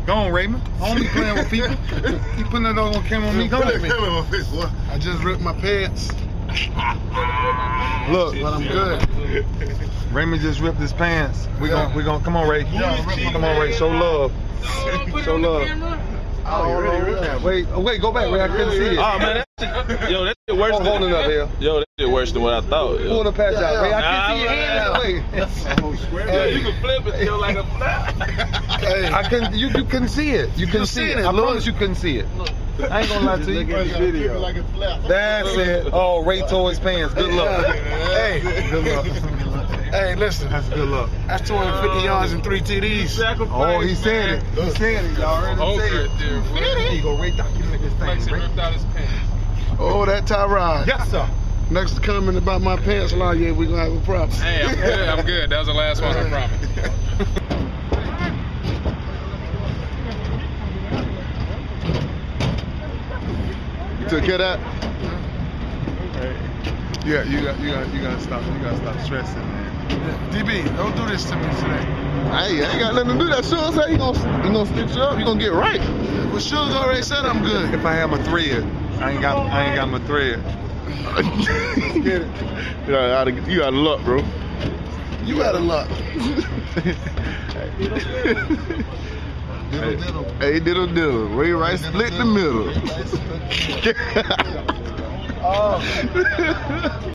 Go on, Raymond. I don't be playing with people. He putting that on camera on me. Go on, man. I just ripped my pants. Look, but I'm good. Raymond just ripped his pants. We gonna come on, Ray. Come on, Ray. Show love. Show love. Oh, wait, go back, Ray. I couldn't see it. Oh man, that shit worse than holding up here. Yo, that shit worse than what I thought. Pull the patch out, Ray. I can't see your hand that way. You can flip it still like a flap. Hey, I couldn't. You couldn't see it. You couldn't see it. I promise you couldn't see it. I ain't gonna lie to you. That's it. Oh, Ray tore his pants. Good luck. Hey, good luck. Hey, listen. That's good luck. That's 250 yards and 3 TDs. Oh, he said it. He said it. Y'all heard him say it. There you go, Ray. Document this thing. Ripped out his pants. Oh, that Tyrod. Yes, sir. Next comment about my pants line, yeah, we gonna have a problem. Hey, I'm good. I'm good. That was the last one. I promise. Took care of that? Yeah, you gotta stop stressing, man. DB, don't do this to me today. I ain't got nothing to do. That Suge said he gonna stitch you up. You gonna get right. Well, Suge already said I'm good. If I have my thread, I ain't got my thread. Get it? You got luck, bro. You got a luck. Diddle. Hey, diddle. Ray Rice split the middle.